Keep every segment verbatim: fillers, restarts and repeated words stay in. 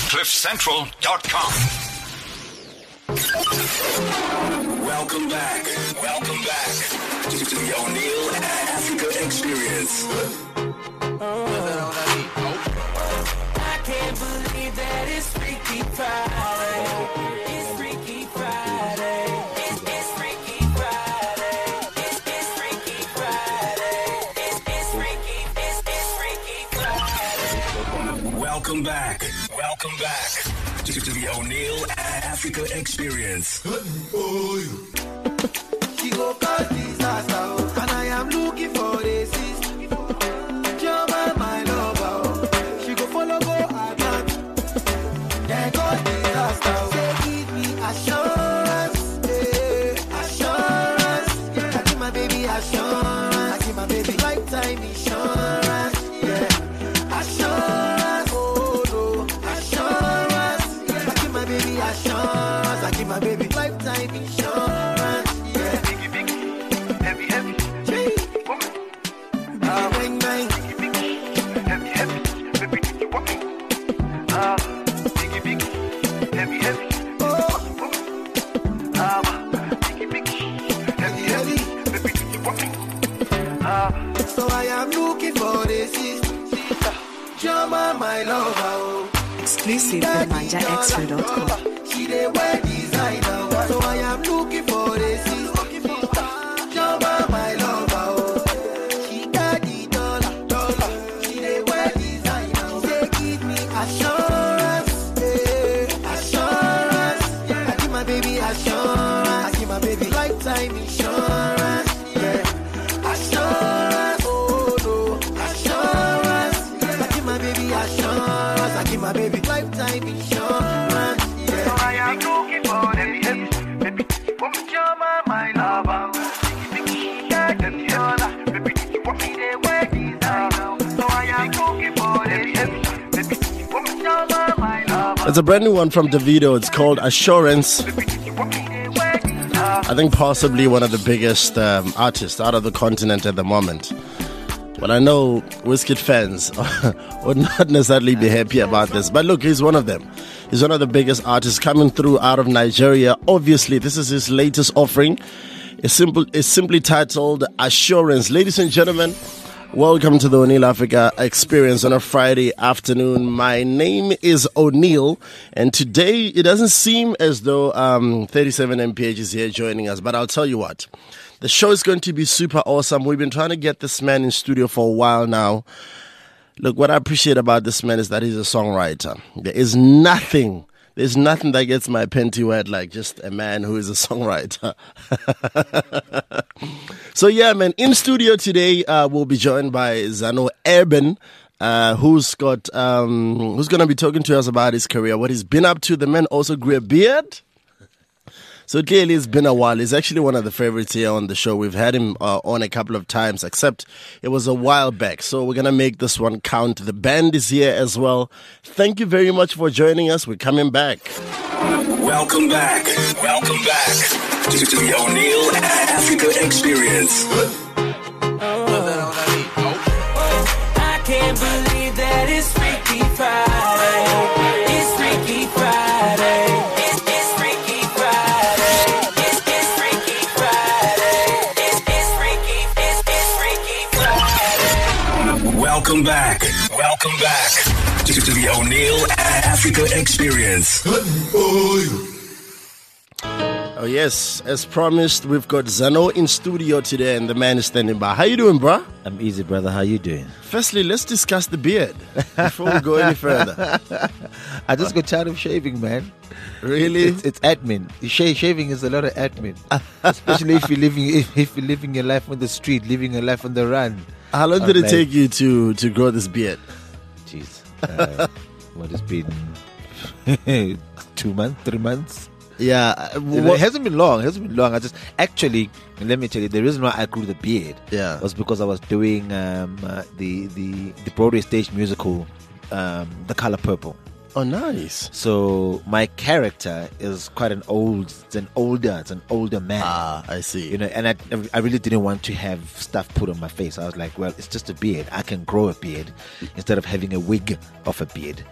cliff central dot com. Welcome back. Welcome back to the O'Neill Africa Experience. I can't believe that it's Freaky Friday. It's Freaky Friday. It's, it's Freaky Friday. It's, it's Freaky Friday. It's, it's Freaky. It's, it's Freaky Friday. Welcome back. Welcome back to, to the O'Neill Africa Experience. She go cause disaster, and I am looking for the sister. Jama, my lover, she go follow go again. There goes disaster. Say give me assurance, yeah, assurance. Yeah, I give my baby assurance. I give my baby lifetime insurance. Yeah, assurance. Oh no, assurance. Yeah, I give my baby assurance. I give my baby lifetime insurance. So I am looking for this sister, Jama, my lover. Exclusive at manja extra dot com. She dey wear designer, so I am looking for this sister, Jama, my lover. She got the dollar, dollar. She dey wear designer. Say give me assurance, yeah, assurance. Yeah, I give my baby assurance. I give my baby lifetime insurance. Yeah, assurance. Oh no, assurance. Yeah, I give my baby assurance. I give my baby lifetime insurance. Yeah, so I am looking for the baby, baby, woman, Jama, my lover. Yeah, the dollar, baby, you want me to wear designer. So I am looking for the baby, baby, woman, Jama, my lover. It's a brand new one from Davido. It's called Assurance. I think possibly one of the biggest um, artists out of the continent at the moment. Well, I know Wizkid fans would not necessarily be happy about this, but look, he's one of them. He's one of the biggest artists coming through out of Nigeria. Obviously, this is his latest offering. It's simple. It's simply titled Assurance. Ladies and gentlemen, welcome to the O'Neill Africa Experience on a Friday afternoon. My name is O'Neill, and today it doesn't seem as though um, thirty-seven M P H is here joining us, but I'll tell you what. The show is going to be super awesome. We've been trying to get this man in studio for a while now. Look, what I appreciate about this man is that he's a songwriter. There is nothing, there's nothing that gets my panty wet like just a man who is a songwriter. So yeah, man, in studio today, uh, we'll be joined by Zano Urban, uh, who's got, um, who's going to be talking to us about his career, what he's been up to. The man also grew a beard. So clearly it's been a while. He's actually one of the favorites here on the show. We've had him uh, on a couple of times, except it was a while back. So we're going to make this one count. The band is here as well. Thank you very much for joining us. We're coming back. Welcome back. Welcome back to, to the O'Neill Africa Experience. I can't believe that it's Freaky Friday. It's Freaky Friday. It's, it's Freaky Friday. It's, it's Freaky Friday. It's, it's Freaky. It's, it's Freaky Friday. Welcome back. Welcome back to, to the O'Neill Africa Experience. Oh yes, as promised, we've got Zano in studio today, and the man is standing by. How you doing, bro? I'm easy, brother. How you doing? Firstly, let's discuss the beard before we go any further. I just got tired of shaving, man. Really? It's, it's admin. Sh- shaving is a lot of admin, especially if you're living if, if you're living your life on the street, living your life on the run. How long did it like, take you to, to grow this beard? Jeez, uh, what has been two months, three months? Yeah, what? It hasn't been long. It hasn't been long. I just actually, let me tell you, the reason why I grew the beard, yeah, was because I was doing um, uh, the the the Broadway stage musical, um, The Color Purple. Oh, nice. So my character is quite an old, it's an older, it's an older man. Ah, I see. You know, and I, I really didn't want to have stuff put on my face. I was like, well, it's just a beard. I can grow a beard instead of having a wig of a beard.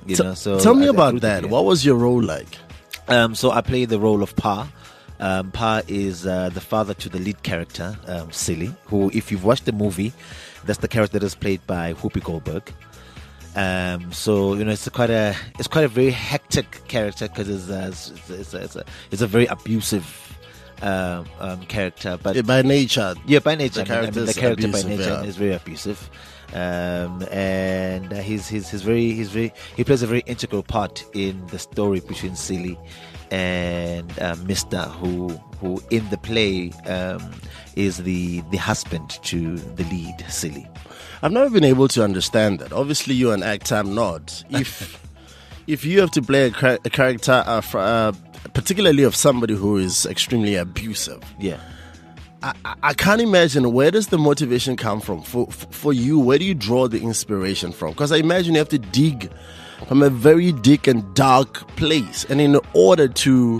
You T- know, so tell me I- I about grew that. to- What was your role like? Um, so I play the role of Pa. Um, Pa is uh, the father to the lead character, um, Silly, who, if you've watched the movie, that's the character that is played by Whoopi Goldberg. Um, so you know, it's a quite a it's quite a very hectic character because it's, uh, it's, it's, a, it's, a, it's a very abusive um, um, character. But Yeah, by nature, yeah, by nature, the I mean, I mean, the character's character by abusive, nature yeah. is very abusive, um, and uh, he's he's he's very he's very he plays a very integral part in the story between Silly and uh, Mister, who who in the play um, is the the husband to the lead, Silly. I've never been able to understand that. Obviously, you're an actor, I'm not. If if you have to play a, char- a character, uh, fr- uh, particularly of somebody who is extremely abusive, Yeah. I, I- I can't imagine where does the motivation come from for for for you. Where do you draw the inspiration from? Because I imagine you have to dig from a very deep and dark place, and in order to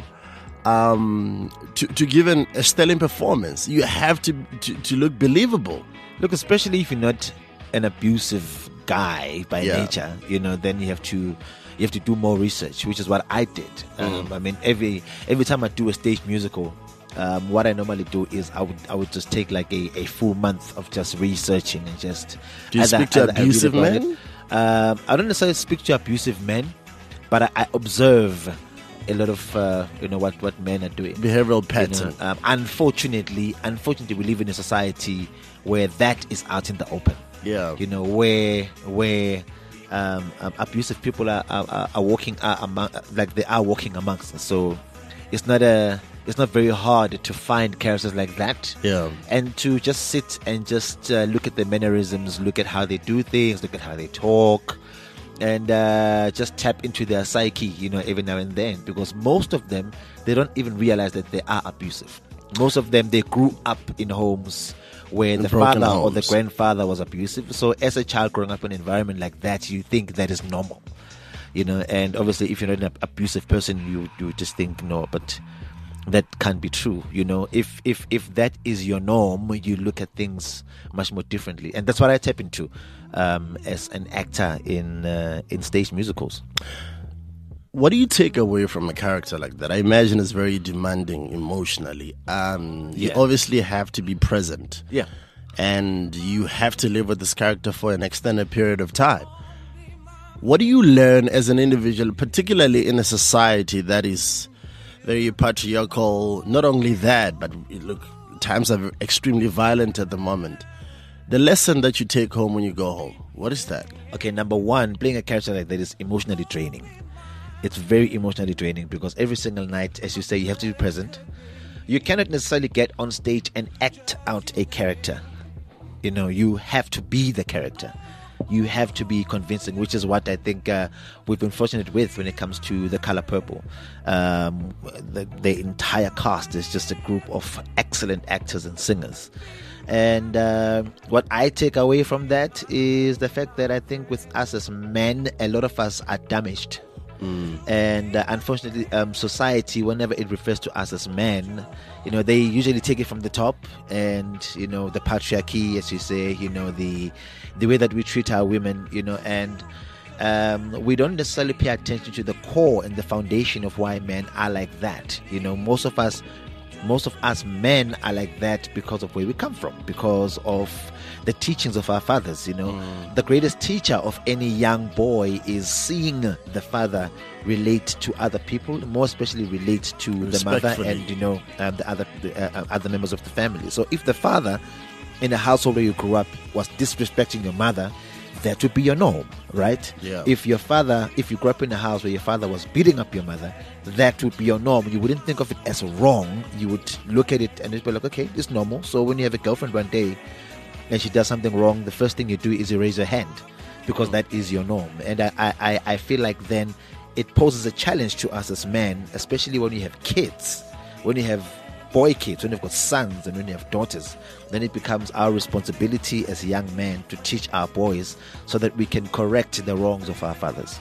um to to give an, a stellar performance, you have to, to to look believable. Look, especially if you're not an abusive guy by Yeah. nature, you know, then you have to you have to do more research, which is what I did. Um, I mean, every every time I do a stage musical, um, what I normally do is I would I would just take like a, a full month of just researching and just. Do you as I- speak to as I read abusive about men? it. Um, I don't necessarily speak to abusive men, but I, I observe a lot of uh, you know what what men are doing. Behavioral You pattern. know, um, unfortunately, unfortunately, we live in a society where that is out in the open. Yeah. You know, where where um, um, abusive people are are, are- are walking are among, like they are walking amongst us. So it's not a it's not very hard to find characters like that. Yeah. And to just sit and just uh, look at their mannerisms, look at how they do things, look at how they talk, and uh, just tap into their psyche, you know, every now and then. Because most of them, they don't even realize that they are abusive. Most of them, they grew up in homes where In the broken father or the homes. grandfather was abusive. So as a child growing up in an environment like that, you think that is normal, you know. And obviously, if you're not an ab- abusive person, you you just think no, but that can't be true, you know. If if if that is your norm, you look at things much more differently, and that's what I tap into um, as an actor in uh, in stage musicals. What do you take away from a character like that? I imagine it's very demanding emotionally. Um, You Yeah. obviously have to be present. Yeah. And you have to live with this character for an extended period of time. What do you learn as an individual, particularly in a society that is very patriarchal? Not only that, but look, times are extremely violent at the moment. The lesson that you take home when you go home, what is that? Okay, number one, playing a character like that is emotionally draining. It's very emotionally draining because every single night, as you say, you have to be present. You cannot necessarily get on stage and act out a character. You know, you have to be the character. You have to be convincing, which is what I think uh, we've been fortunate with when it comes to The Color Purple. Um, the, the entire cast is just a group of excellent actors and singers. And uh, what I take away from that is the fact that I think with us as men, a lot of us are damaged. And uh, unfortunately, um, society, whenever it refers to us as men, you know, they usually take it from the top, and you know, the patriarchy, as you say, you know, the the way that we treat our women, you know, and um, we don't necessarily pay attention to the core and the foundation of why men are like that. You know, most of us. Most of us men are like that because of where we come from, because of the teachings of our fathers. You know, Mm. the greatest teacher of any young boy is seeing the father relate to other people, more especially relate to the mother Respectfully. and you know um, the other the, uh, other members of the family. So if the father in the household where you grew up was disrespecting your mother, that would be your norm, right? Yeah. If your father, if you grew up in a house where your father was beating up your mother, that would be your norm. You wouldn't think of it as wrong. You would look at it and it'd be like, okay, it's normal. So when you have a girlfriend one day and she does something wrong, the first thing you do is you raise your hand because that is your norm. And I, I, I feel like then it poses a challenge to us as men, especially when you have kids, when you have boy kids, when you've got sons and when you have daughters, then it becomes our responsibility as young men to teach our boys so that we can correct the wrongs of our fathers.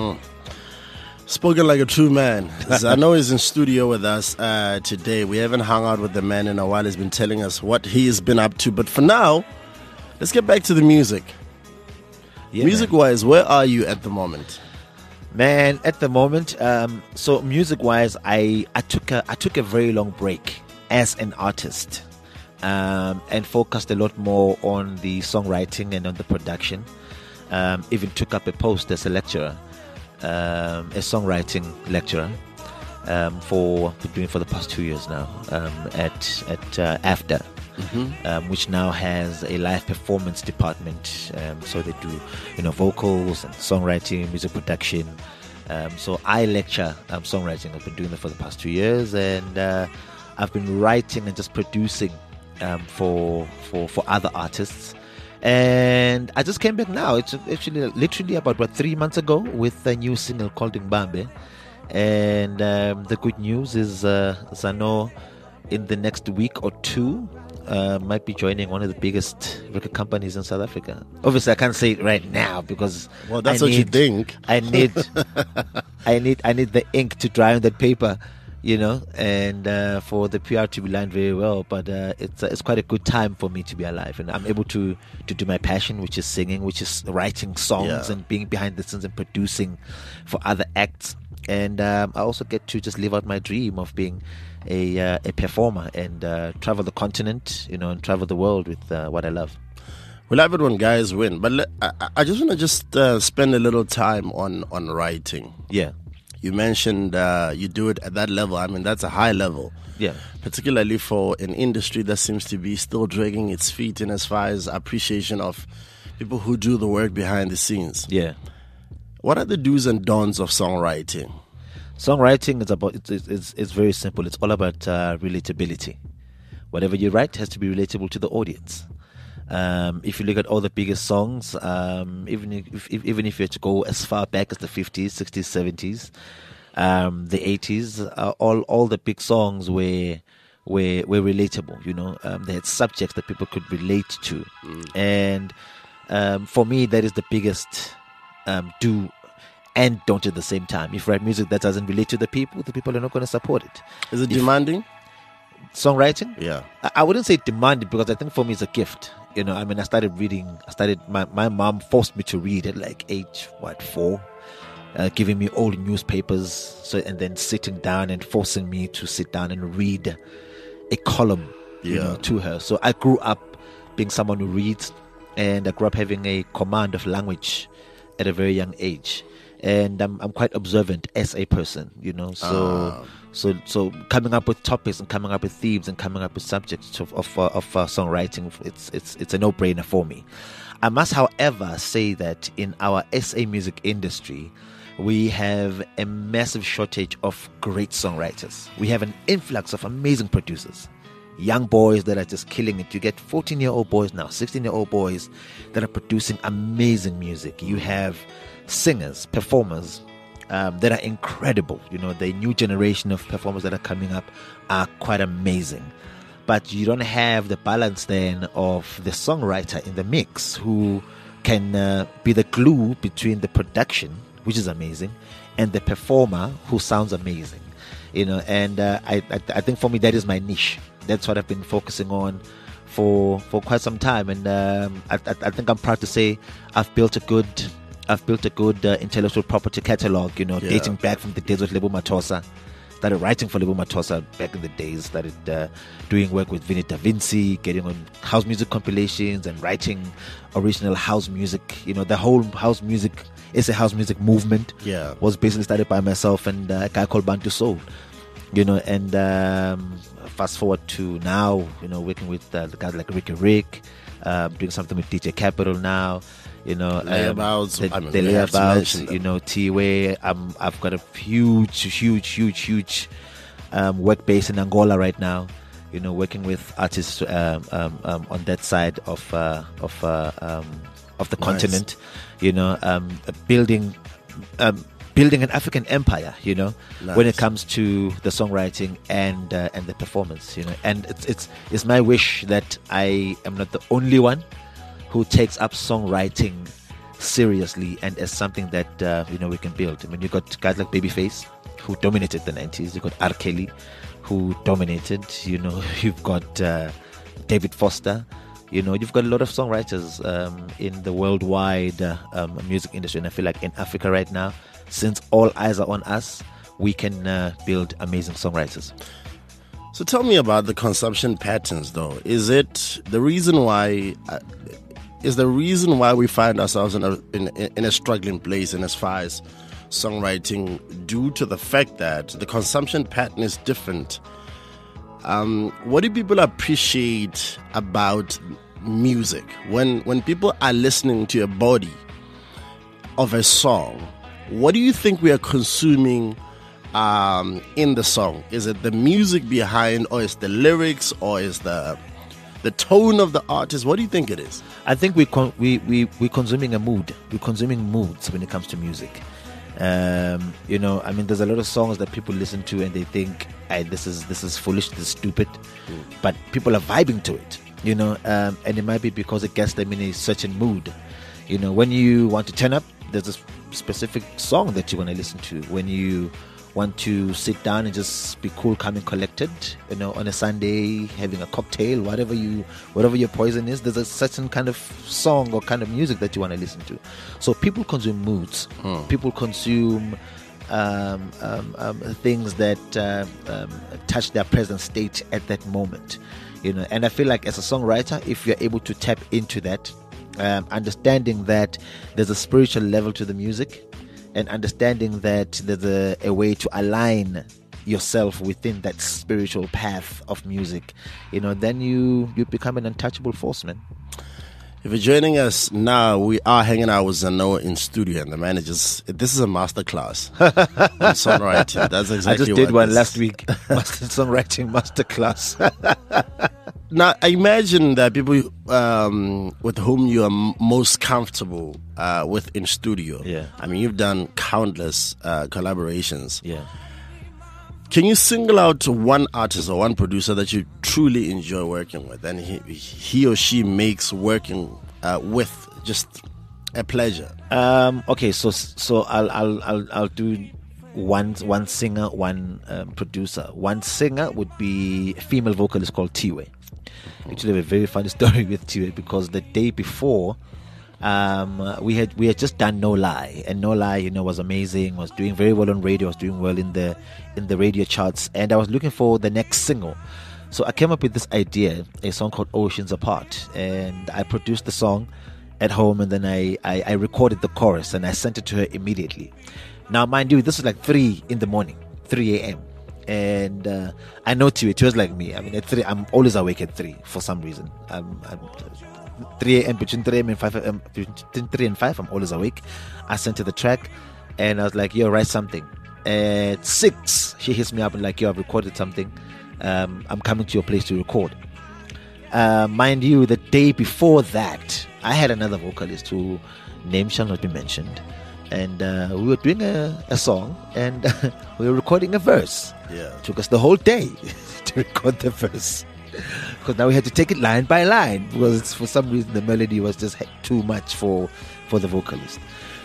Spoken like a true man. I know he's in studio with us uh, today. We haven't hung out with the man in a while. He's been telling us what he's been up to. But for now, let's get back to the music. Yeah, Music-wise, where are you at the moment? Man, at the moment, um, so music-wise, I, I took a I took a very long break as an artist, um, and focused a lot more on the songwriting and on the production. Um, even took up a post as a lecturer, um, a songwriting lecturer, um, for been doing for the past two years now um, at at uh, A F D A. Mm-hmm. Um, which now has a live performance department. Um, so they do, you know, vocals and songwriting, music production. Um, so I lecture um, songwriting. I've been doing it for the past two years, and uh, I've been writing and just producing um, for for for other artists. And I just came back now. It's actually literally about what three months ago with a new single called Mbambe. And um, the good news is, uh, Zano, in the next week or two, Uh, might be joining one of the biggest record companies in South Africa. Obviously, I can't say it right now because well, that's I what need, you think. I need, I need, I need the ink to dry on that paper, you know, and uh, for the P R to be lined very well. But uh, it's uh, it's quite a good time for me to be alive, and I'm able to to do my passion, which is singing, which is writing songs Yeah. and being behind the scenes and producing for other acts. And um, I also get to just live out my dream of being a uh, a performer and uh, travel the continent, you know, and travel the world with uh, what I love. We love it when guys win, but le- I, I just want to just uh, spend a little time on on writing. Yeah, You mentioned uh, you do it at that level. I mean, that's a high level. yeah, Particularly for an industry that seems to be still dragging its feet in as far as appreciation of people who do the work behind the scenes. yeah. What are the do's and don'ts of songwriting? Songwriting is about it's it's, it's, it's very simple. It's all about uh, relatability. Whatever you write has to be relatable to the audience. Um, if you look at all the biggest songs, um, even if, if even if you had to go as far back as the fifties, sixties, seventies, um, the eighties, uh, all all the big songs were were were relatable. You know, um, they had subjects that people could relate to, mm. and um, for me, that is the biggest um, do and don't at the same time. If you write music that doesn't relate to the people, the people are not going to support it. Is it If- demanding? Songwriting? Yeah. I, I wouldn't say demanded because I think for me it's a gift. You know, I mean, I started reading, I started, my, my mom forced me to read at like age, what, four? Uh, giving me old newspapers, so and then sitting down and forcing me to sit down and read a column, you Yeah. know, to her. So I grew up being someone who reads, and I grew up having a command of language at a very young age. And I'm I'm quite observant as a person, you know. So Ah. so so coming up with topics and coming up with themes and coming up with subjects of of, uh, of uh, songwriting, it's it's it's a no-brainer for me. I must, however, say that in our S A music industry, we have a massive shortage of great songwriters. We have an influx of amazing producers, young boys that are just killing it. You get fourteen-year-old boys now, sixteen-year-old boys that are producing amazing music. You have singers, performers um, that are incredible. You know, the new generation of performers that are coming up are quite amazing. But you don't have the balance then of the songwriter in the mix who can uh, be the glue between the production, which is amazing, and the performer who sounds amazing. You know, and uh, I, I I think for me that is my niche. That's what I've been focusing on for for quite some time, and um, I, I I think I'm proud to say I've built a good I've built a good uh, intellectual property catalog. You know, Yeah. dating back from the days with Lebo Matosa. Started writing for Lebo Matosa back in the days. Started uh, doing work with Vinny Da Vinci, getting on house music compilations and writing original house music. You know, the whole house music is a house music movement. Yeah. Was basically started by myself and uh, a guy called Bantu Soul. You know, and um, fast forward to now, you know, working with uh, the guys like Ricky Rick, uh, doing something with D J Capital now. You know, um, Layabouts, the, I mean, the we have to layabouts, mention them. you know, T-Way. Um, I've got a huge, huge, huge, huge um, work base in Angola right now. You know, working with artists um, um, um, on that side of uh, of uh, um, of the Nice. continent. You know, um, building um, building an African empire. You know, when it Nice. comes to the songwriting and uh, and the performance. You know, and it's it's it's my wish that I am not the only one who takes up songwriting seriously and as something that uh, you know we can build. I mean, you got guys like Babyface who dominated the nineties. You got R. Kelly who dominated. You know, you've got uh, David Foster. You know, you've got a lot of songwriters um, in the worldwide uh, um, music industry, and I feel like in Africa right now, since all eyes are on us, we can uh, build amazing songwriters. So tell me about the consumption patterns, though. Is it the reason why? Uh, is the reason why we find ourselves in a in, in a struggling place, and as far as songwriting, due to the fact that the consumption pattern is different? Um, what do people appreciate about music when when people are listening to a body of a song? What do you think we are consuming um, in the song? Is it the music behind, or is the lyrics, or is the the tone of the artist? What do you think it is? I think we con- we we we're consuming a mood. We're consuming moods when it comes to music. Um, you know, I mean, there's a lot of songs that people listen to and they think, hey, this is this is foolish, this is stupid, mm. but people are vibing to it. You know, um, and it might be because it gets them in a certain mood. You know, when you want to turn up, there's a specific song that you want to listen to. When you want to sit down and just be cool, calm and collected, you know, on a Sunday, having a cocktail, whatever you, whatever your poison is, there's a certain kind of song or kind of music that you want to listen to. So people consume moods. Hmm. People consume um, um, um, things that uh, um, touch their present state at that moment. You know, and I feel like as a songwriter, if you're able to tap into that, um, understanding that there's a spiritual level to the music, and understanding that there's a, a way to align yourself within that spiritual path of music, you know, then you you become an untouchable force, man. If you're joining us now, we are hanging out with Zanoa in studio, and the managers. This is a masterclass on songwriting. That's exactly. I just did what one this. last week, master songwriting masterclass. Now, I imagine that people um, with whom you are m- most comfortable uh, with in studio. Yeah. I mean, you've done countless uh, collaborations. Yeah. Can you single out one artist or one producer that you truly enjoy working with, and he, he or she makes working uh, with just a pleasure? Um, okay, so so I'll I'll I'll, I'll do one one singer, one um, producer. One singer would be a female vocalist called Tiwe. Actually, I have a very funny story with Tiwe, because the day before, um, we had we had just done No Lie, and No Lie, you know, was amazing. Was doing very well on radio. Was doing well in the in the radio charts, and I was looking for the next single. So I came up with this idea, a song called Oceans Apart, and I produced the song at home, and then I, I, I recorded the chorus and I sent it to her immediately. Now, mind you, this was like three in the morning, three a.m. And uh, I know Tiwe, it was like me. I mean, at three, I'm always awake at three for some reason. I'm, I'm three a.m. between three a.m. and five a.m. between three and five, I'm always awake. I sent her the track, and I was like, "Yo, write something." At six, she hits me up and like, "Yo, I've recorded something. Um, I'm coming to your place to record." Uh, mind you, the day before that, I had another vocalist who name shall not be mentioned. And uh, we were doing a, a song, and we were recording a verse. Yeah. It took us the whole day to record the verse, because now we had to take it line by line, because for some reason the melody was just too much for for the vocalist.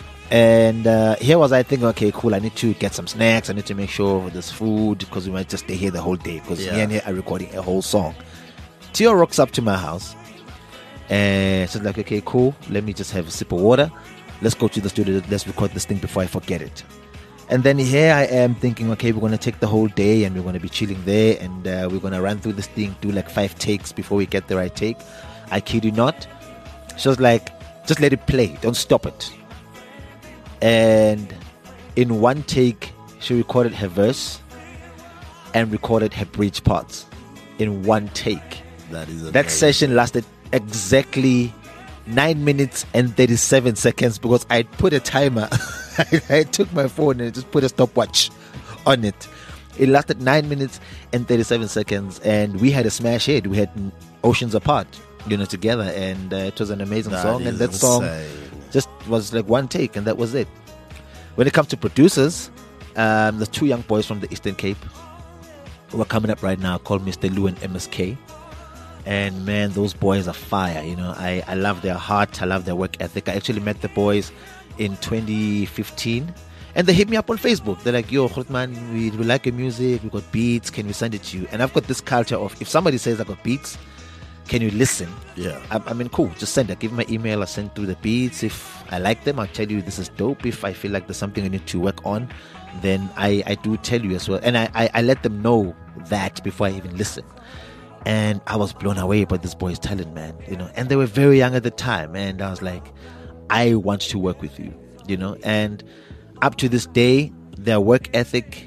And uh, here was I thinking, okay, cool, I need to get some snacks, I need to make sure there's food, because we might just stay here the whole day, because Yeah. here and here are recording a whole song. Tio rocks up to my house, and she's like, okay, cool, let me just have a sip of water. Let's go to the studio, let's record this thing before I forget it. And then here I am thinking, okay, we're going to take the whole day and we're going to be chilling there, and uh, we're going to run through this thing, do like five takes before we get the right take. I kid you not. She was like, just let it play, don't stop it. And in one take, she recorded her verse and recorded her bridge parts in one take. That is That amazing. session lasted exactly nine minutes and thirty-seven seconds, because I put a timer. I, I took my phone and I just put a stopwatch on it. It lasted nine minutes and thirty-seven seconds, and we had a smash hit. We had Oceans Apart, you know, together, and uh, it was an amazing That song. is And that song insane. just was like one take, and that was it. When it comes to producers, um, the two young boys from the Eastern Cape who are coming up right now, called Mister Lou and M S K. And man, those boys are fire. You know, I, I love their heart. I love their work ethic. I actually met the boys in twenty fifteen, and they hit me up on Facebook. They're like, "Yo, Grootman, we, we like your music. We got beats. Can we send it to you?" And I've got this culture of, if somebody says I got beats, can you listen? Yeah. I, I mean, cool. Just send it. Give me my email. I send through the beats. If I like them, I'll tell you this is dope. If I feel like there's something I need to work on, then I, I do tell you as well. And I, I, I let them know that before I even listen. And I was blown away by this boy's talent, man. You know, and they were very young at the time. And I was like, I want to work with you, you know. And up to this day, their work ethic,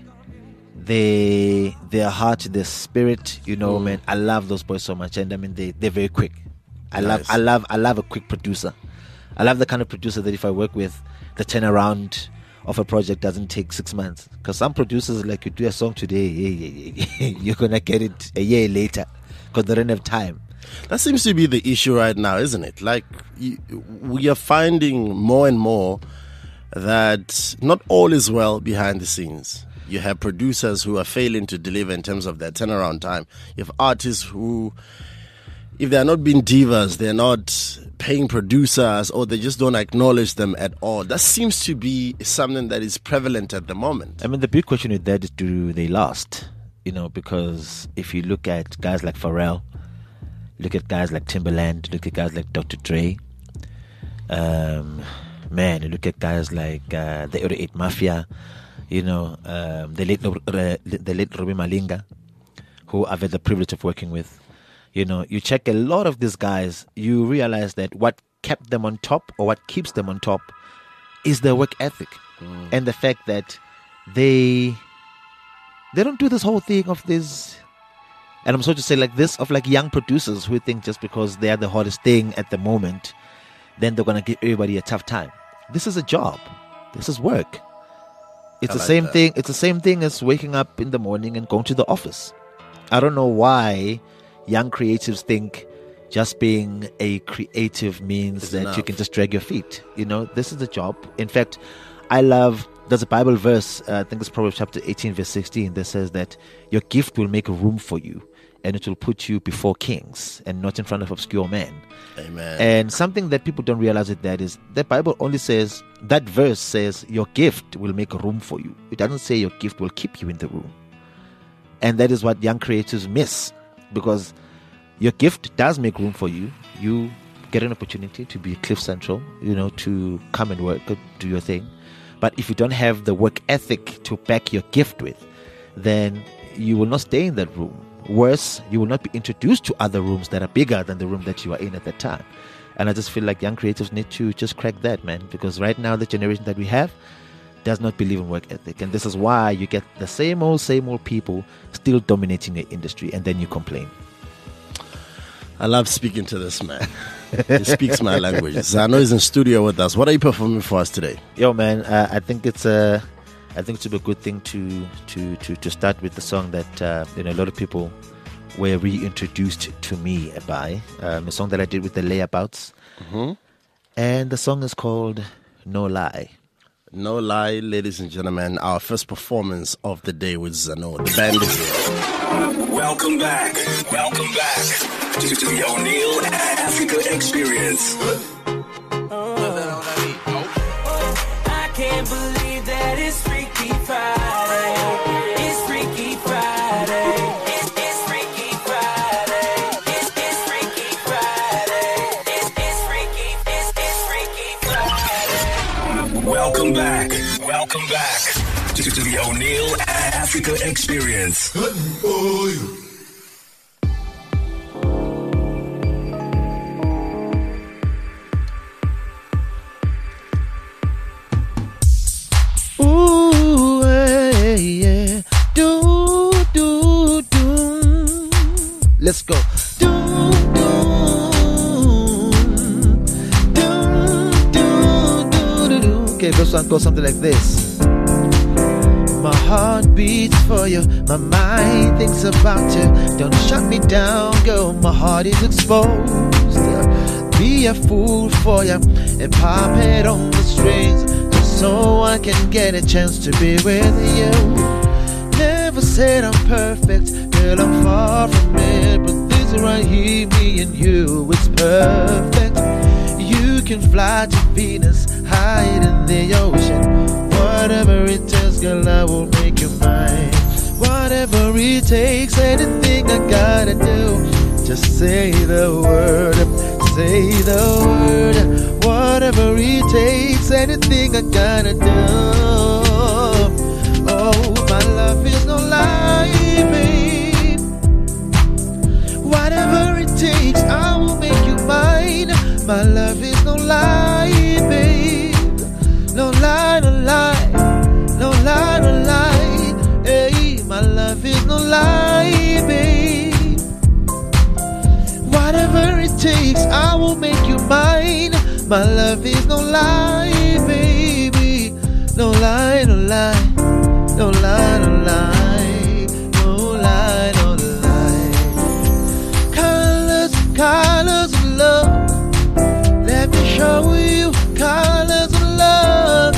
they, their heart, their spirit, you know, Mm. man, I love those boys so much. And I mean, they, they're very quick. I Nice. love, I love, I love a quick producer. I love the kind of producer that if I work with, the turnaround of a project doesn't take six months. Because some producers, like, you do a song today, yeah, yeah, yeah, you're gonna get it a year later because they don't have time. That seems to be the issue right now, isn't it? Like, you, we are finding more and more that not all is well behind the scenes. You have producers who are failing to deliver in terms of their turnaround time. You have artists who, if they're not being divas, they're not paying producers, or they just don't acknowledge them at all. That seems to be something that is prevalent at the moment. I mean, the big question with that is, do they last? You know, because if you look at guys like Pharrell, look at guys like Timberland, look at guys like Doctor Dre, um, man, you look at guys like uh, the eighty-eight Mafia, you know, um, the late uh, the late Ruby Malinga, who I've had the privilege of working with. You know, you check a lot of these guys, you realize that what kept them on top, or what keeps them on top, is their work ethic. Mm. And the fact that they they don't do this whole thing of this, and I'm sorry to say like this, of like young producers who think just because they are the hottest thing at the moment, then they're going to give everybody a tough time. This is a job. This is work. It's I the like same that. thing. It's the same thing as waking up in the morning and going to the office. I don't know why young creatives think just being a creative means It's that enough. you can just drag your feet. You know, this is a job. In fact, I love, there's a Bible verse, uh, I think it's Proverbs chapter eighteen, verse sixteen, that says that your gift will make room for you, and it will put you before kings and not in front of obscure men. Amen. And something that people don't realize with that is the Bible only says, that verse says your gift will make room for you. It doesn't say your gift will keep you in the room. And that is what young creators miss, because your gift does make room for you. You get an opportunity to be Cliff Central, you know, to come and work, do your thing. But if you don't have the work ethic to back your gift with, then you will not stay in that room. Worse, you will not be introduced to other rooms that are bigger than the room that you are in at that time. And I just feel like young creatives need to just crack that, man, because right now the generation that we have does not believe in work ethic. And this is why you get the same old, same old people still dominating the industry, and then you complain. I love speaking to this man. He speaks my language. I know he's in studio with us. What are you performing for us today? Yo, man, uh, I think it's a, I think it's a good thing to to to, to start with the song that uh, you know a lot of people were reintroduced to me by, um, a song that I did with the Layabouts, Mm-hmm. and the song is called "No Lie." No lie, ladies and gentlemen, our first performance of the day with Zano. The band is here. Welcome back. Welcome back to the O'Neill Africa Experience. I can't believe that it's Freaky Friday. It's Freaky Friday. It's, it's Freaky Friday. It's, it's Freaky Friday. It's, it's Freaky. It's, it's Freaky Friday. Welcome back. Welcome back to the O'Neill Africa Experience. Ooh, yeah, yeah. Do, do, do. Let's go. Do, do, do, do, do, do, do. Okay, this one goes something like this. My heart beats for you, my mind thinks about you. Don't shut me down, girl, my heart is exposed. Be a fool for you and pop it on the strings, just so I can get a chance to be with you. Never said I'm perfect, girl, I'm far from it, but this right here, me and you, it's perfect. You can fly to Venus, hide in the ocean. Whatever it takes, girl, I will make you mine. Whatever it takes, anything I gotta do Just say the word, say the word. Whatever it takes, anything I gotta do. Oh, my love is no lie, babe. Whatever it takes, I will make you mine. My love is no lie, babe. No lie, no lie, no lie, no lie. Hey, my love is no lie, babe. Whatever it takes, I will make you mine. My love is no lie, baby. No lie, no lie, no lie, no lie, no lie, no lie. Colors, colors of love. Let me show you colors of love.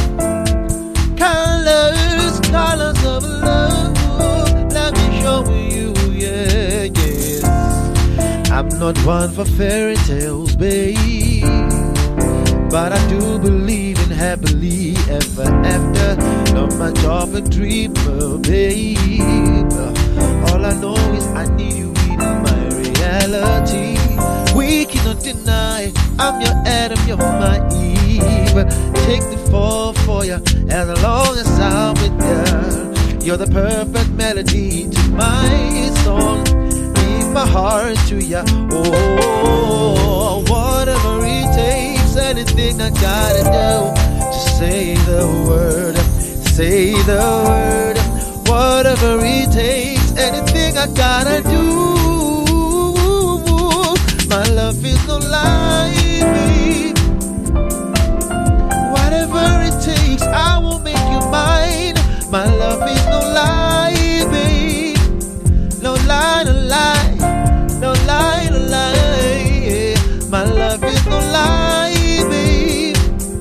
Colors, colors of love. Let me show you, yeah, yeah. I'm not one for fairy tales, babe, but I do believe in happily ever after. Not much of a dreamer, babe. All I know is I need you in my reality. We cannot deny I'm your Adam, you're my Eve. Take the fall for you as long as I'm with you. You're the perfect melody to my song. Give my heart to you. Oh, whatever it takes, anything I gotta do. Just say the word, say the word. Whatever it takes, anything I gotta do. My love is no lie, babe. Whatever it takes, I will make you mine. My love is no lie, babe. No lie, no lie, no lie, no lie. My love is no lie, babe.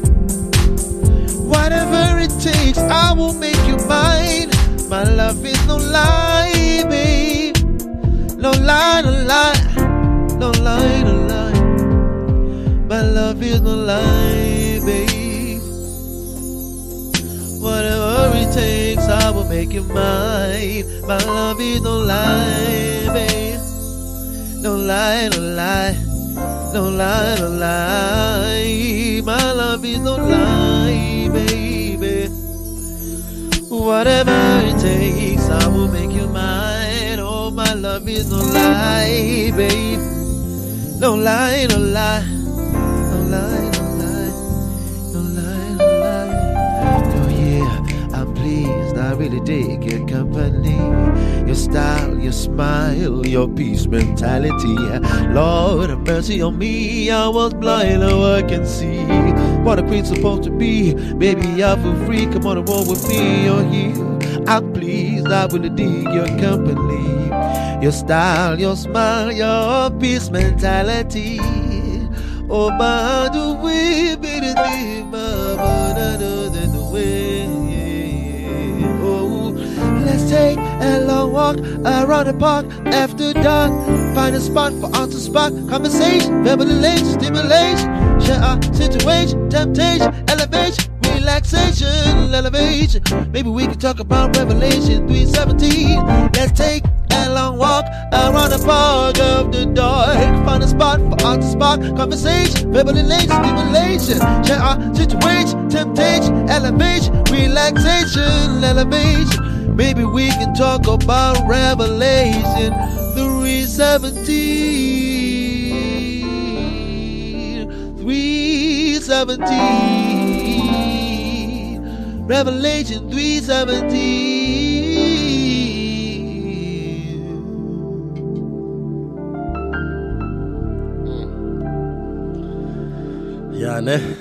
Whatever it takes, I will make you mine. My love is no lie, babe. No lie, no lie. No lie, no lie. My love is no lie, babe. Whatever it takes, I will make you mine. My love is no lie, babe. No lie, no lie. No lie, no lie. My love is no lie, baby. Whatever it takes, I will make you mine. Oh, my love is no lie, babe. No lie, no lie, no lie, no lie, no lie, no lie. Oh yeah, I'm pleased, I really dig your company. Your style, your smile, your peace mentality. Lord have mercy on me, I was blind, now I can see what a queen's supposed to be. Baby, I feel free, come on and roll with me. Oh yeah, I'm pleased, I really dig your company. Your style, your smile, your peace mentality. Oh, by the way, baby, the way. Oh, let's take a long walk around the park after dark. Find a spot for us to spark conversation, revelation, stimulation, share our situation, temptation, elevation, relaxation, elevation. Maybe we can talk about Revelation three seventeen. Let's take a long walk around the park of the dark. Find a spot for us to spark conversation, revelation, stimulation, share our situation, temptation, elevation, relaxation, elevation. Maybe we can talk about Revelation three seventeen. three seventeen. Revelation three seventeen. Yeah, ne?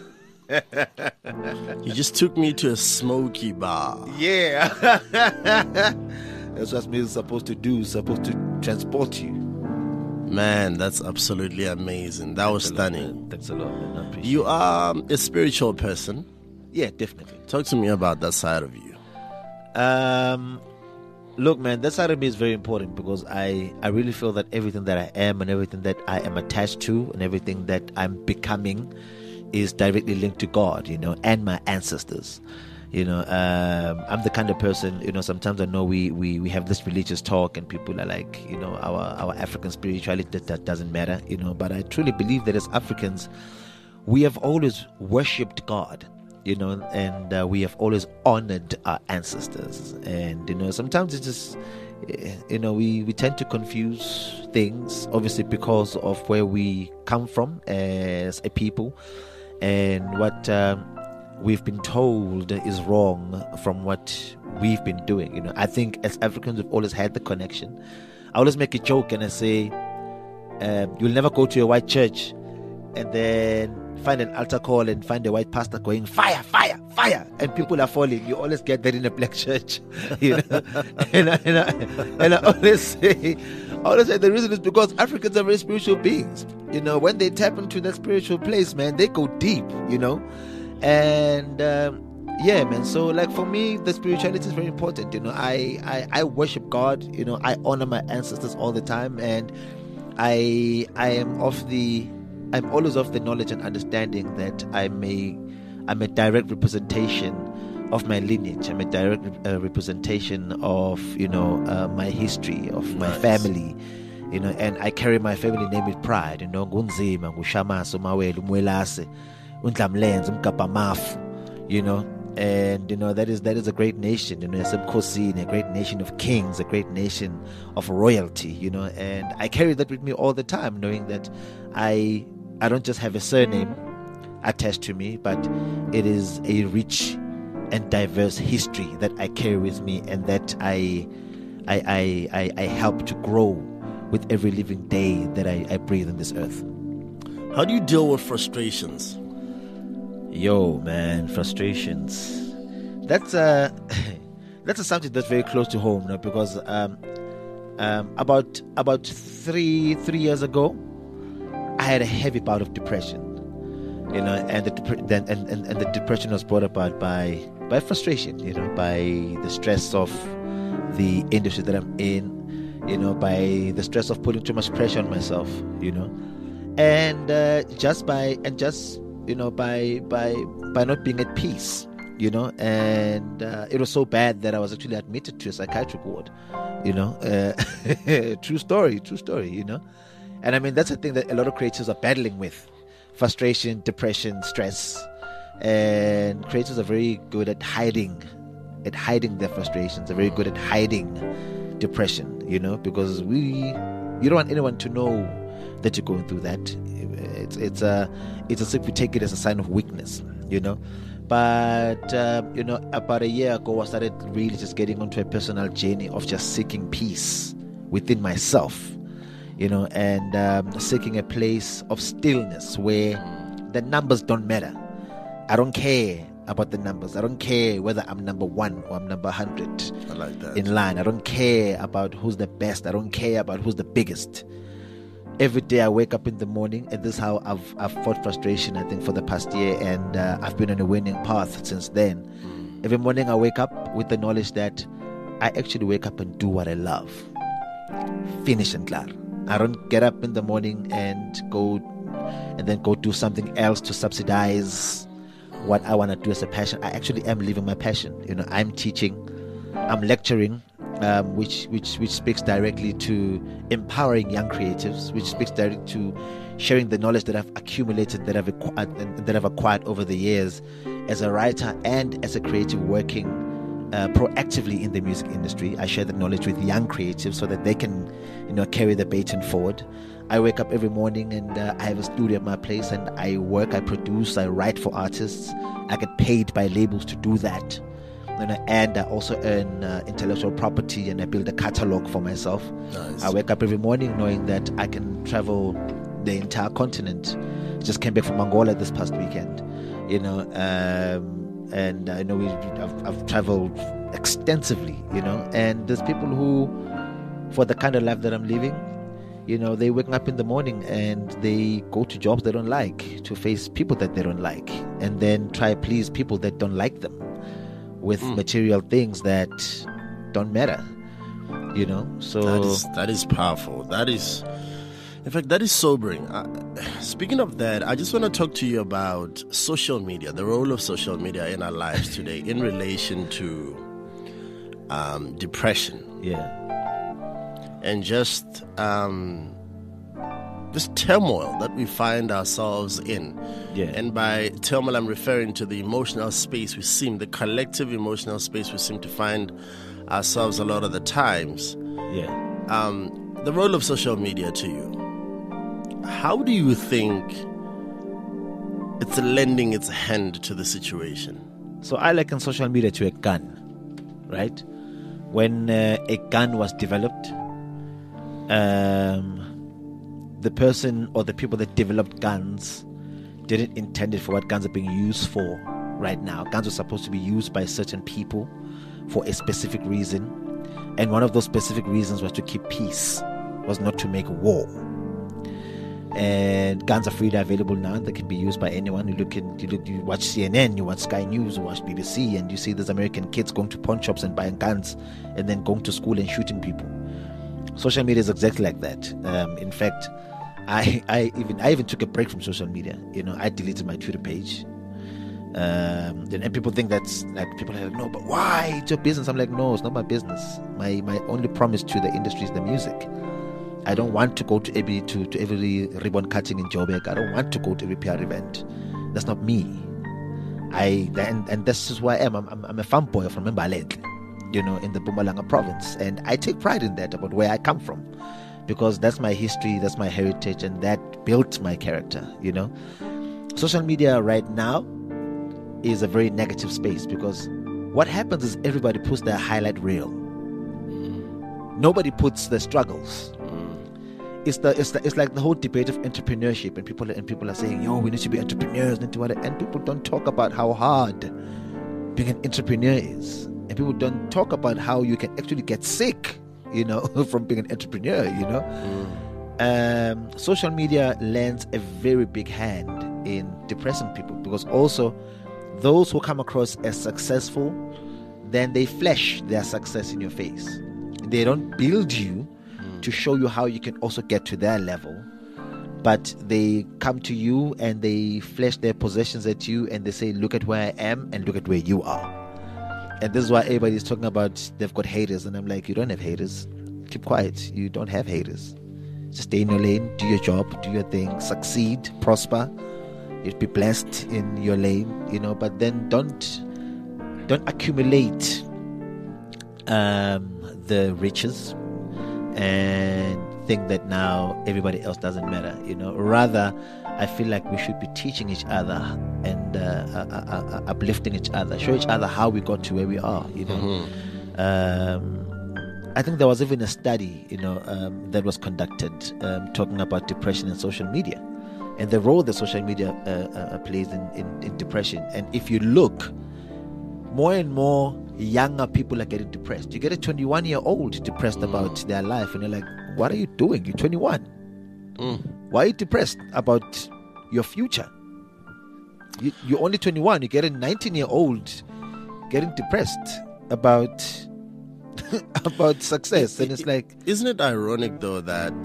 You just took me to a smoky bar. Yeah. That's what music's supposed to do, supposed to transport you. Man, that's absolutely amazing. That was Thanks a lot, stunning. man. Thanks a lot, man. I appreciate You are a spiritual person. it. Yeah, definitely. Talk to me about that side of you. Um, look, man, that side of me is very important because I, I really feel that everything that I am and everything that I am attached to and everything that I'm becoming is directly linked to God, you know, and my ancestors. You know, um, I'm the kind of person, you know, sometimes I know we, we, we have this religious talk and people are like, you know, our, our African spirituality, that, that doesn't matter, you know, but I truly believe that as Africans, we have always worshipped God, you know, and uh, we have always honored our ancestors. And, you know, sometimes it's just, you know, we, we tend to confuse things, obviously because of where we come from as a people and what... Um, we've been told is wrong from what we've been doing. You know, I think as Africans we've always had the connection. I always make a joke and I say, um, you'll never go to a white church and then find an altar call and find a white pastor going fire, fire, fire, and people are falling. You always get that in a black church, you know. and, I, and, I, and I always say, I always say the reason is because Africans are very spiritual beings. You know, when they tap into that spiritual place, man, they go deep. You know. And um, yeah, man, so like for me the spirituality is very important. You know, I, I I worship God, you know, I honor my ancestors all the time, and I I am of the I'm always of the knowledge and understanding that I'm a I'm a direct representation of my lineage. I'm a direct uh, representation of, you know, uh, my history, of my Nice. family, you know, and I carry my family name with pride. You know, Ngunzima, Ngushamaso, Mawelu, Mwelase, Untlamlenze, Mkapamafu, you know, and you know that is that is a great nation. You know, it's a great nation of kings, a great nation of royalty. You know, and I carry that with me all the time, knowing that I I don't just have a surname attached to me, but it is a rich and diverse history that I carry with me, and that I I I I, I help to grow with every living day that I, I breathe on this earth. How do you deal with frustrations? Yo, man, frustrations. That's a that's a subject that's very close to home, you know, because um, um, about about three three years ago, I had a heavy bout of depression, you know, and the dep- then and, and, and the depression was brought about by by frustration, you know, by the stress of the industry that I'm in, you know, by the stress of putting too much pressure on myself, you know, and uh, just by and just you know by by by not being at peace, you know, and uh, it was so bad that I was actually admitted to a psychiatric ward, you know. Uh, true story, true story, you know. And I mean, that's the thing that a lot of creatives are battling with: frustration, depression, stress. And creatives are very good at hiding, at hiding their frustrations. They're very good at hiding depression, you know, because we, you don't want anyone to know that you're going through that. It's it's a it's as if we take it as a sign of weakness, you know. But uh, you know, about a year ago, I started really just getting onto a personal journey of just seeking peace within myself, you know, and um, seeking a place of stillness where the numbers don't matter. I don't care about the numbers. I don't care whether I'm number one or I'm number one hundred I like that. in line. I don't care about who's the best. I don't care about who's the biggest. Every day I wake up in the morning, and this is how I've, I've fought frustration, I think, for the past year, and uh, I've been on a winning path since then. Mm. Every morning I wake up with the knowledge that I actually wake up and do what I love. Finish and clear. I don't get up in the morning and go and then go do something else to subsidize what I want to do as a passion. I actually am living my passion. You know, I'm teaching, I'm lecturing, um, which which which speaks directly to empowering young creatives, which speaks directly to sharing the knowledge that I've accumulated, that I've acquired, that I've acquired over the years as a writer and as a creative working uh, proactively in the music industry. I share the knowledge with young creatives so that they can, you know, carry the baton forward. I wake up every morning and uh, I have a studio at my place, and I work, I produce, I write for artists. I get paid by labels to do that. You know, and I also earn uh, intellectual property, and I build a catalog for myself. Nice. I wake up every morning knowing that I can travel the entire continent. Just came back from Angola this past weekend, you know, um, and I know we, I've, I've traveled extensively, you know, and there's people who, for the kind of life that I'm living, you know, they wake up in the morning and they go to jobs they don't like, to face people that they don't like, and then try to please people that don't like them with mm. material things that don't matter, you know. So that is that is powerful. That is, In fact, that is sobering. Uh, speaking of that, I just want to talk to you about social media, the role of social media in our lives today in relation to um, depression. Yeah. And just um, this turmoil that we find ourselves in. Yeah. And by turmoil, I'm referring to the emotional space we seem, the collective emotional space we seem to find ourselves a lot of the times. Yeah. Um, the role of social media to you. How do you think it's lending its hand to the situation? So I liken social media to a gun, right? When uh, a gun was developed, um, the person or the people that developed guns didn't intend it for what guns are being used for right now. Guns were supposed to be used by certain people for a specific reason, and one of those specific reasons was to keep peace, was not to make war. And guns are freely available now. They can be used by anyone. You look in, you look, you watch C N N, you watch Sky News, you watch B B C, and you see these American kids going to pawn shops and buying guns, and then going to school and shooting people. Social media is exactly like that. Um, in fact, I, I even I even took a break from social media. You know, I deleted my Twitter page. Um, and people think that's like, people are like, no, but why? It's your business. I'm like, no, it's not my business. My my only promise to the industry is the music. I don't want to go to every to, to every ribbon cutting in Joburg. I don't want to go to every P R event. That's not me. I and, and this is who I am. I'm, I'm, I'm a farm boy from Mbalele, you know, in the Mpumalanga province, and I take pride in that about where I come from, because that's my history, that's my heritage, and that built my character. You know, social media right now is a very negative space, because what happens is everybody puts their highlight reel. Nobody puts the struggles. It's the it's the it's like the whole debate of entrepreneurship, and people and people are saying, "Yo, we need to be entrepreneurs," and what, and people don't talk about how hard being an entrepreneur is, and people don't talk about how you can actually get sick, you know, from being an entrepreneur. You know, mm. um, social media lends a very big hand in depressing people, because also those who come across as successful, then they flash their success in your face. They don't build you to show you how you can also get to their level, but they come to you and they flash their possessions at you, and they say, look at where I am and look at where you are. And this is why everybody's talking about they've got haters, and I'm like, you don't have haters. Keep quiet. You don't have haters. Just stay in your lane, do your job, do your thing, succeed, prosper, you'll be blessed in your lane, you know, but then don't don't accumulate um, the riches and think that now everybody else doesn't matter, you know. Rather, I feel like we should be teaching each other and uh, uh, uh, uh, uplifting each other, show each other how we got to where we are, you know. Mm-hmm. Um, I think there was even a study, you know, um, that was conducted um, talking about depression and social media, and the role that social media uh, uh, plays in, in, in depression. And if you look, more and more younger people are getting depressed. You get a twenty-one year old depressed mm. about their life, and you're like, what are you doing? You're twenty-one. Mm. Why are you depressed about your future? You, you're only twenty-one. You get a nineteen year old getting depressed about about success, and it's like, isn't it ironic though that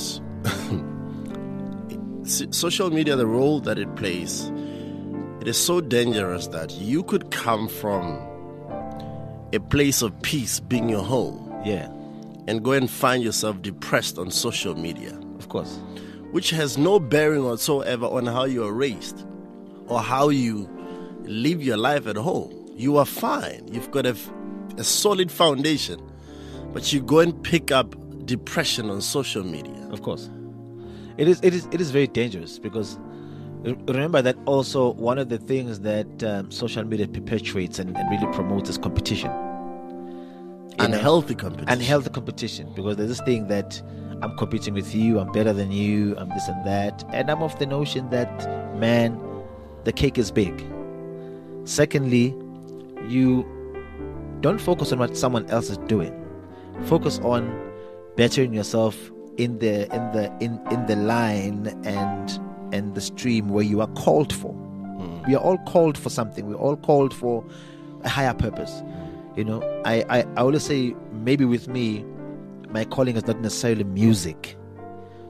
social media, the role that it plays, it is so dangerous that you could come from a place of peace being your home, yeah, and go and find yourself depressed on social media, of course, which has no bearing whatsoever on how you are raised or how you live your life at home. You are fine. You've got a, a solid foundation, but you go and pick up depression on social media. Of course, it is. It is. It is very dangerous, because remember that also one of the things that um, social media perpetuates and, and really promotes is competition. Unhealthy competition. Unhealthy competition, because there's this thing that I'm competing with you, I'm better than you, I'm this and that. And I'm of the notion that, man, the cake is big. Secondly, you don't focus on what someone else is doing. Focus on bettering yourself in the in the in, in the line and and the stream where you are called for. Mm. We are all called for something. We're all called for a higher purpose. You know, I, I, I always say, maybe with me, my calling is not necessarily music,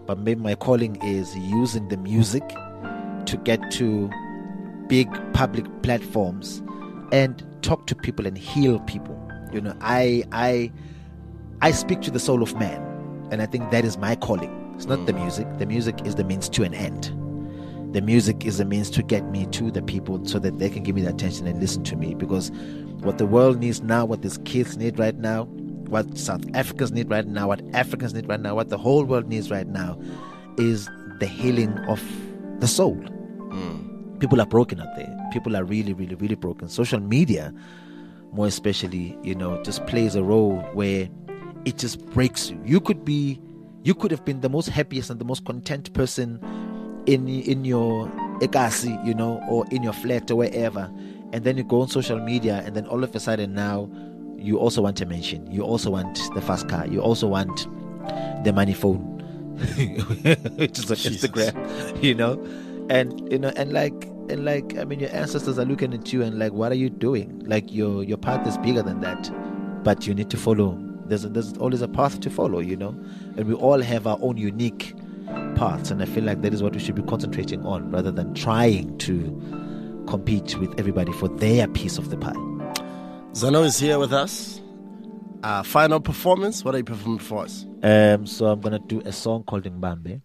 but maybe my calling is using the music to get to big public platforms and talk to people and heal people. You know, I I I speak to the soul of man, and I think that is my calling. It's not the music. The music is the means to an end. The music is the means to get me to the people so that they can give me the attention and listen to me. Because what the world needs now, what these kids need right now, what South Africans need right now, what Africans need right now, what the whole world needs right now is the healing of the soul. Mm. People are broken out there. People are really, really, really broken. Social media, more especially, you know, just plays a role where it just breaks you. You could be, you could have been the most happiest and the most content person in in your ekasi, you know, or in your flat or wherever, and then you go on social media, and then all of a sudden now you also want a mention, you also want the fast car, you also want the money phone, which is on Instagram, you know, and you know, and like and like I mean, your ancestors are looking at you and like, what are you doing? Like your your path is bigger than that, but you need to follow. There's a, there's always a path to follow, you know, and we all have our own unique paths, and I feel like that is what we should be concentrating on rather than trying to compete with everybody for their piece of the pie. Zano is here with us. Uh, final performance. What are you performing for us? Um, so I'm gonna do a song called Mbambe,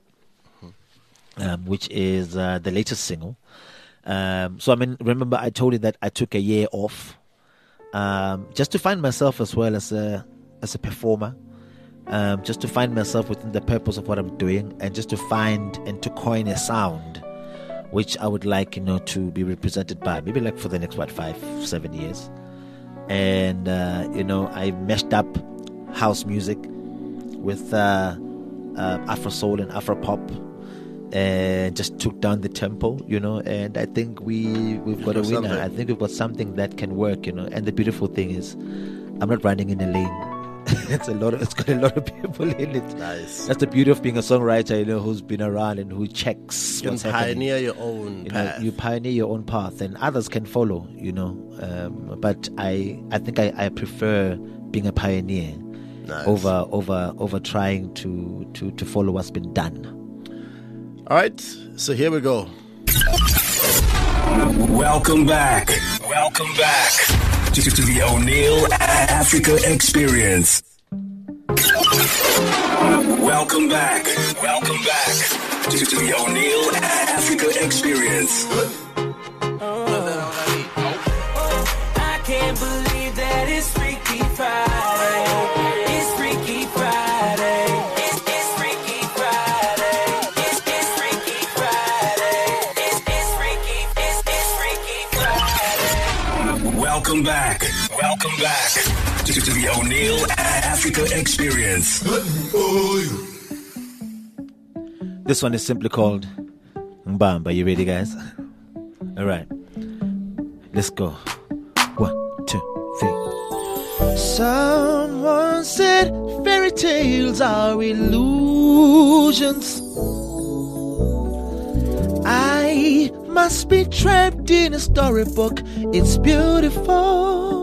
um, which is uh, the latest single. Um, so I mean, remember I told you that I took a year off, um, just to find myself as well as a as a performer. Um, just to find myself within the purpose of what I'm doing, and just to find and to coin a sound which I would like, you know, to be represented by, maybe like for the next what five seven years. And uh, you know, I meshed up house music with uh, uh, Afro soul and Afro pop, and just took down the tempo, you know. And I think we we've got a winner. Something. I think we've got something that can work, you know. And the beautiful thing is, I'm not running in a lane. It's a lot of, it's got a lot of people in it. Nice. That's the beauty of being a songwriter, you know, who's been around and who checks. You can pioneer your own you path. Know, you pioneer your own path, and others can follow, you know. Um, but I, I think I, I prefer being a pioneer nice. over, over, over trying to, to, to follow what's been done. All right, so here we go. Welcome back. Welcome back. To, to the O'Neill Africa Experience. Welcome back. Welcome back to, to the O'Neill Africa Experience. I can't believe that it's Freaky Friday. It's Freaky Friday. It's, it's Freaky Friday. It's, it's Freaky Friday. It's, it's Freaky. It's, it's Freaky Friday. Welcome back. Welcome back to, to the O'Neill Africa Experience. This one is simply called Mbamba. You ready, guys? All right. Let's go. One, two, three. Someone said fairy tales are illusions. I must be trapped in a storybook. It's beautiful.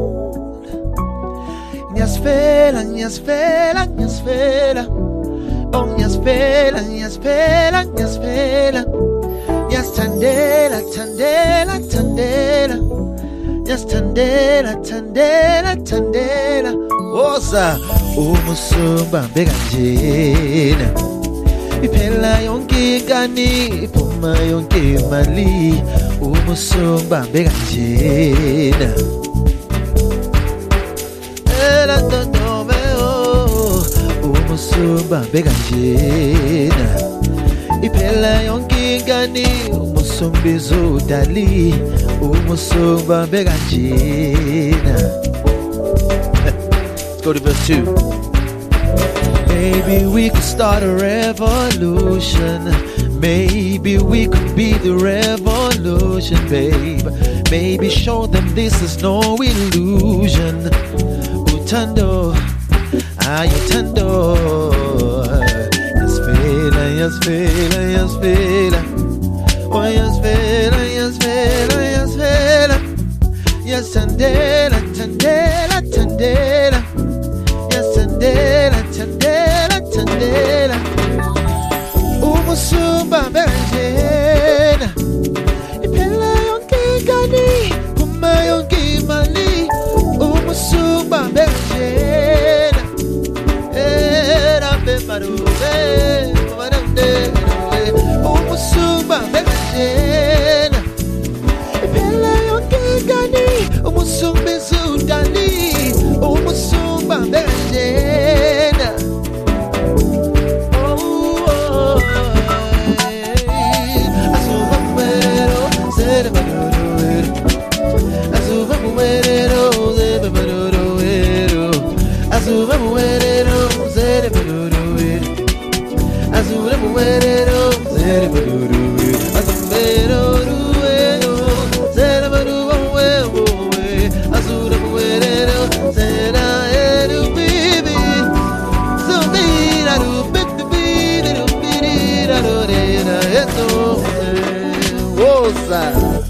Nyasfela, nyasfela, nyasfela. Oh, nyasfela, nyasfela, nyasfela. Nyas tandela, tandela, tandela. Nyas tandela, tandela, tandela. Oza, umusumba mbega njena. Iphela yonke ingane, iphuma yonke imali. Umusumba mbega njena. Ela tonto veo, umusumba mbega njena. Iphela yonke ingane, umusumbizo dali. Umusumba mbega njena. Let's go to verse two. Maybe we could start a revolution. Maybe we could be the revolution, babe. Maybe show them this is no illusion. Utando, ah, utando. Yasfela, yasfela, yasfela. Oh, yasfela, yasfela, yasfela. Yes, tandela, tandela, tandela. Yes, tandela, tandela, tandela. Azura muerero, zere baduru. Azura muerero, zere baduru. Azambero ruero, zere baduru. Azura muerero, zera eru bibi. Zumira ru bibi bibi ru bibi ra ru re ra eto. Woza.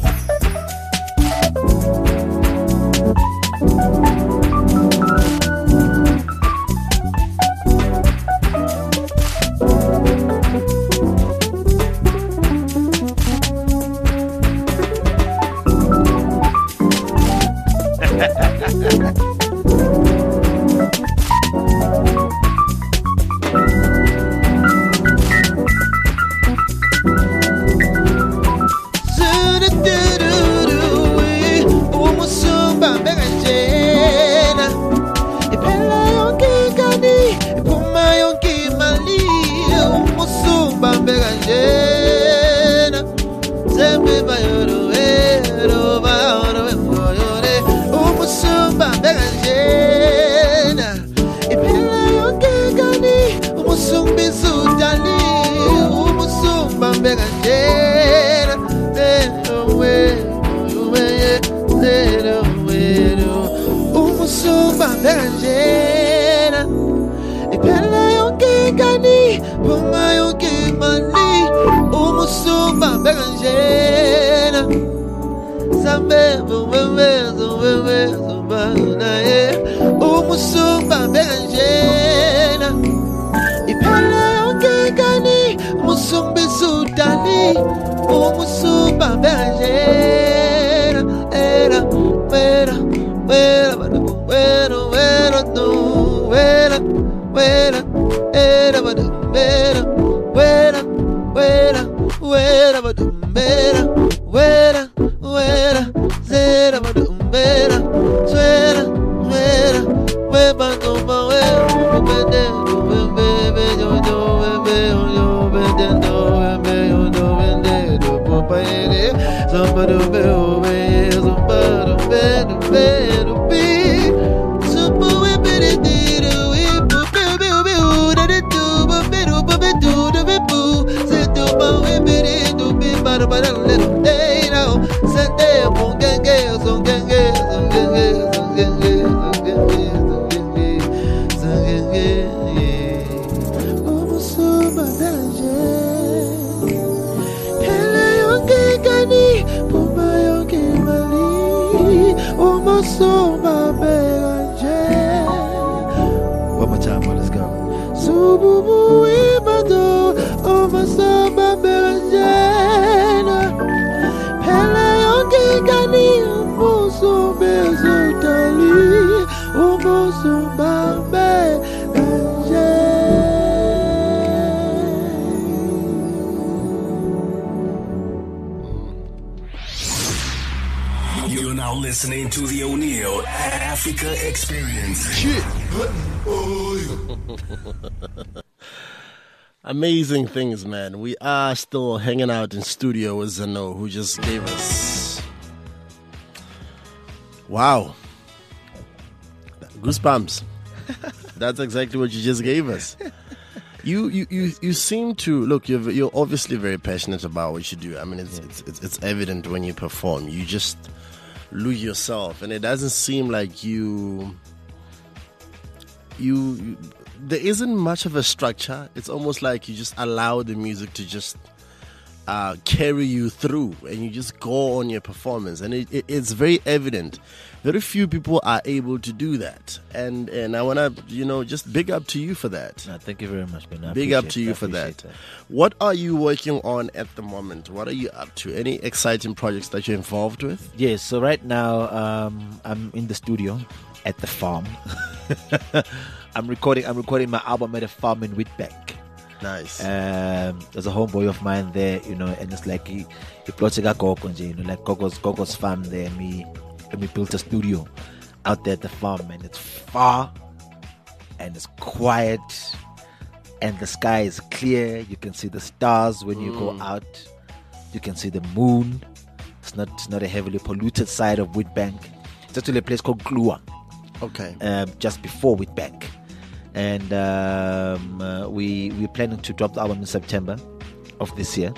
You're now listening to the O'Neill Africa Experience. Amazing things, man. We are still hanging out in studio with Zano, who just gave us... Wow. Goosebumps. That's exactly what you just gave us. You you, you, you seem to... Look, you're, you're obviously very passionate about what you do. I mean, it's, it's, it's, it's evident when you perform. You just lose yourself. And it doesn't seem like you... You... you there isn't much of a structure. It's almost like you just allow the music to just uh, carry you through, and you just go on your performance, and it, it, it's very evident. Very few people are able to do that, and and I want to you know just big up to you for that. No, thank you very much, man. I big up to appreciate- you I for that. appreciate What are you working on at the moment? What are you up to? Any exciting projects that you're involved with? Yes, so right now um, I'm in the studio at the farm. I'm recording. I'm recording my album at a farm in Witbank. Nice. Um, there's a homeboy of mine there, you know, and it's like he he plotted a Gogo, you know, like Gogo's Gogo's farm there. And we and we built a studio out there at the farm, and it's far and it's quiet, and the sky is clear. You can see the stars when you go out. You can see the moon. It's not it's not a heavily polluted side of Witbank. It's actually a place called Glua. Okay. um, just before Witbank. And um, uh, we, we're planning to drop the album in September of this year.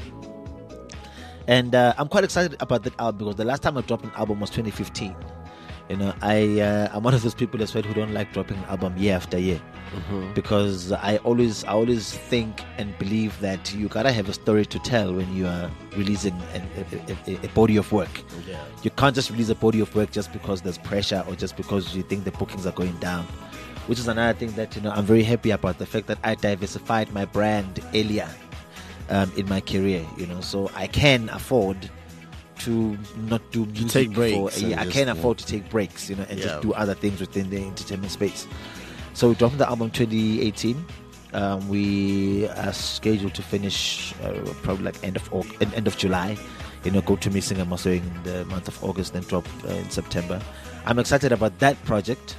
And uh, I'm quite excited about that album because the last time I dropped an album was twenty fifteen. You know, I, uh, I'm one of those people as well who don't like dropping an album year after year. Mm-hmm. Because I always I always think and believe that you gotta have a story to tell when you are releasing an, a, a, a body of work. Yeah. You can't just release a body of work just because there's pressure or just because you think the bookings are going down. Which is another thing that, you know, I'm very happy about, the fact that I diversified my brand earlier um, in my career, you know, so I can afford to not do music. take breaks For, and yeah, I just, can yeah. afford to take breaks, you know, and Yeah. just do other things within the entertainment space. So we dropped the album twenty eighteen. Um, we are scheduled to finish uh, probably like end of Aug- end end of July. You know, go to Missing and Mastering in the month of August, then drop uh, in September. I'm excited about that project.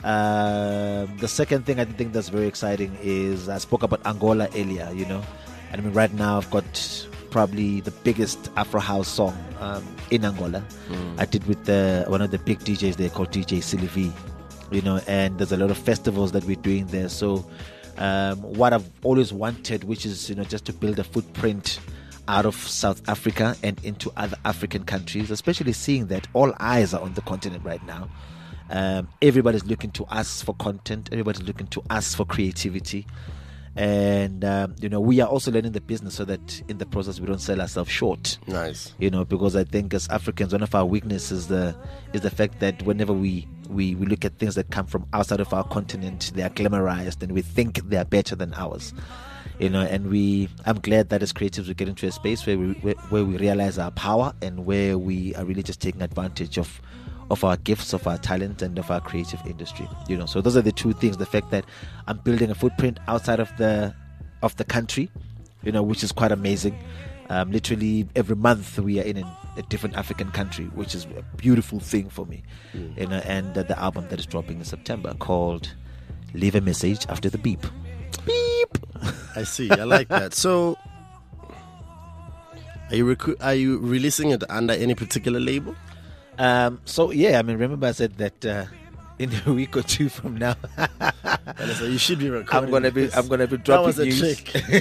Um, the second thing I think that's very exciting is I spoke about Angola earlier. You know, and I mean right now I've got probably the biggest Afro house song um, in Angola. Mm. I did with the, one of the big D Js there called D J Sylvie. You know, and there's a lot of festivals that we're doing there. So um, what I've always wanted, which is, you know, just to build a footprint out of South Africa and into other African countries, especially seeing that all eyes are on the continent right now. Um, everybody's looking to us for content. Everybody's looking to us for creativity. And, um, you know, we are also learning the business so that in the process we don't sell ourselves short. Nice. You know, because I think as Africans, one of our weaknesses the, is the fact that whenever we, we, we look at things that come from outside of our continent, they are glamorized and we think they are better than ours. You know, and we, I'm glad that as creatives we get into a space where we, where, where we realize our power and where we are really just taking advantage of of our gifts, of our talent, and of our creative industry. You know, so those are the two things: the fact that I'm building a footprint outside of the of the country, you know, which is quite amazing. Um, literally every month we are in an, a different African country, which is a beautiful thing for me. Mm. You know, and uh, the album that is dropping in September called "Leave a Message After the Beep." Beep. I see. I like that. So, are you rec- are you releasing it under any particular label? Um, so yeah, I mean, remember I said that uh, in a week or two from now, And so you should be recording. I'm gonna be, this. I'm gonna be dropping That was a news.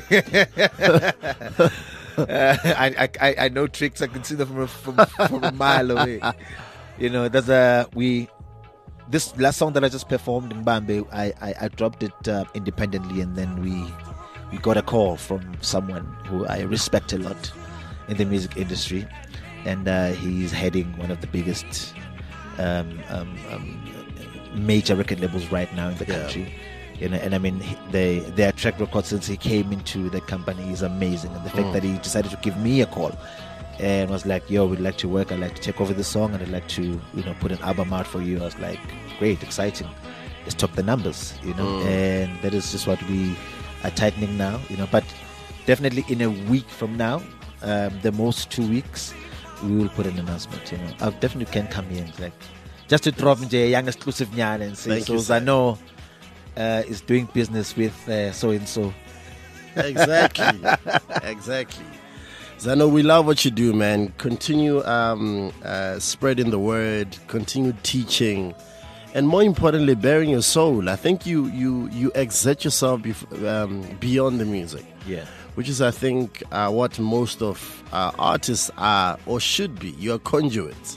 trick. uh, I, I, I know tricks. I can see them from a, from, from a mile away. You know, there's a we. This last song that I just performed in Bambi, I, I, I dropped it uh, independently, and then we we got a call from someone who I respect a lot in the music industry. And uh, he's heading one of the biggest um, um, um, major record labels right now in the Yeah. country. You know, and I mean, he- they, their track record since he came into the company is amazing. And the fact Mm. that he decided to give me a call and was like, "Yo, we'd like to work. I'd like to take over the song, and I'd like to, you know, put an album out for you." I was like, "Great, exciting. Let's talk the numbers." You know, Mm. and that is just what we are tightening now. You know, but definitely in a week from now, um, the most two weeks. We will put an announcement, you know. I definitely can come here and like just to drop into a young exclusive nyana and say, Thank so you, sir. Zano uh, is doing business with uh, so and so. Exactly. Exactly. Zano, we love what you do, man. Continue um, uh, spreading the word, continue teaching, and more importantly, bearing your soul. I think you you you exert yourself bef- um, beyond the music. Yeah. Which is, I think, uh, what most of uh, artists are or should be. You're conduits,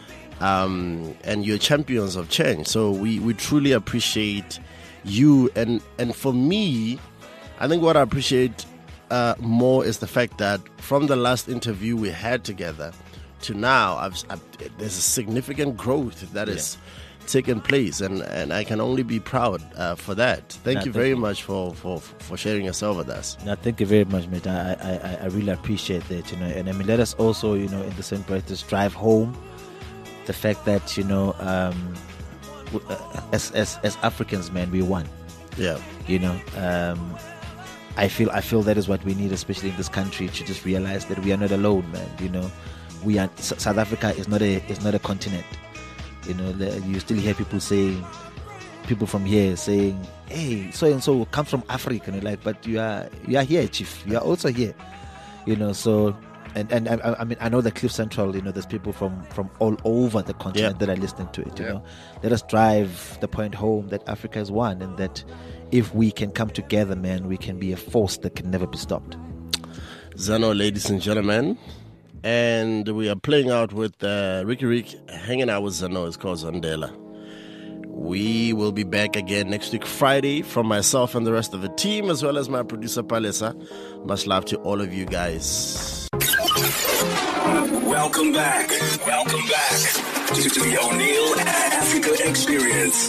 um, and you're champions of change. So we, we truly appreciate you. And, and for me, I think what I appreciate uh, more is the fact that from the last interview we had together to now, I've, I've, there's a significant growth that is taken place, and, and I can only be proud uh, for that. Thank Nah, you thank very you. much for, for, for sharing yourself with us. No, thank you very much, mate. I, I, I really appreciate that, you know. And I mean, let us also, you know, in the same breath, just drive home the fact that, you know, um, w- uh, as, as as Africans, man, we won. Yeah. You know, um, I feel I feel that is what we need, especially in this country, to just realize that we are not alone, man. You know, we are. S- South Africa is not a is not a continent. You know, the- you still hear people saying, people from here saying, "Hey, so and so comes from Africa," and you're like, but you are you are here, chief. You are also here. You know, so And and I, I mean, I know that Cliff Central, you know, there's people from, from all over the continent Yeah. that are listening to it. You Yeah. know, let us drive the point home that Africa is one, and that if we can come together, man, we can be a force that can never be stopped. Zano, ladies and gentlemen. And we are playing out with uh, Ricky Rick, hanging out with Zano. It's called Zondela. We will be back again next week, Friday, from myself and the rest of the team, as well as my producer, Palesa. Much love to all of you guys. Welcome back. Welcome back to, to the O'Neill Africa Experience.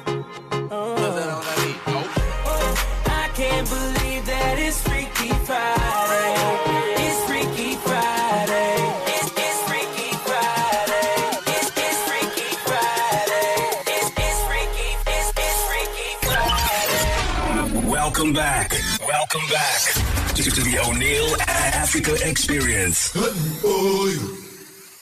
I can't believe that it's Freaky Friday. It's Freaky Friday. It's, it's Freaky Friday. It's, it's Freaky Friday. It's, it's Freaky. It's, it's Freaky Friday. Welcome back. Welcome back to, to the O'Neill Africa Experience.